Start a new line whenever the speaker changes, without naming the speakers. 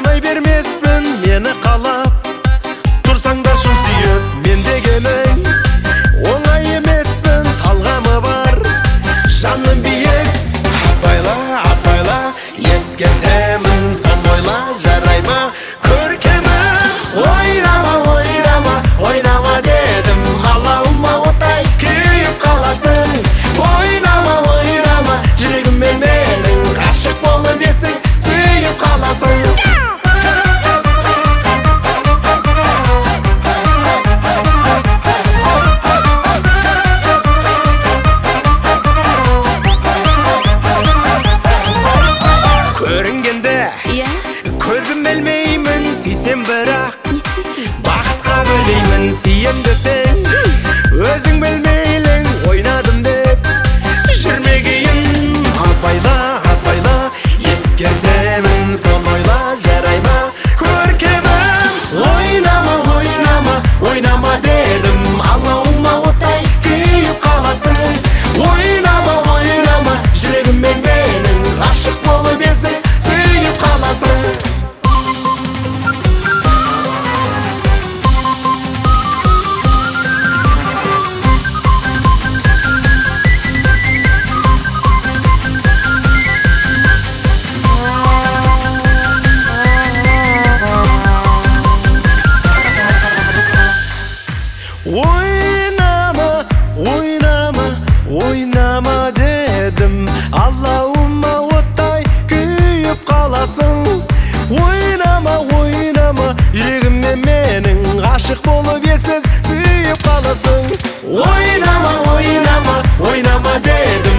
Санай бермеспін мені қалап, тұрсаң да шын сүйіп мен дегенің. Оңай емеспін, талғамы бар, жаным биік. Апайла, апайла, ескертемін, сан ойла, жарай ма көркемім. Ойнама, ойнама, ойнама дедім, алауыма отай күйіп қаласың. Ойнама, ойнама, жүрегіммен менің, ғашық болып ессіз сүйіп қаласың. Көрінгенде көзім білмеймін, сүйсем бірақ бақытқа бөлеймін. Сүйем десең өзің білмейлің, ойнадым деп жүрмегейін. Апайла, апайла, ескертемін, сан ойла, жарай ма көркемім. Ойнама, ойнама, ойнама дедім, алауыма отай күйіп қаласың. Ойнама, ойнама, жүрегіммен менің, ғашық болып ессіз сүйіп қаласың. Ойнама, ойнама, ойнама дедім, алауыма оттай күйіп қаласың. Ойнама, ойнама, жүрегіммен менің, ғашық болып ессіз сүйіп қаласың. Ойнама, ойнама, ойнама дедім.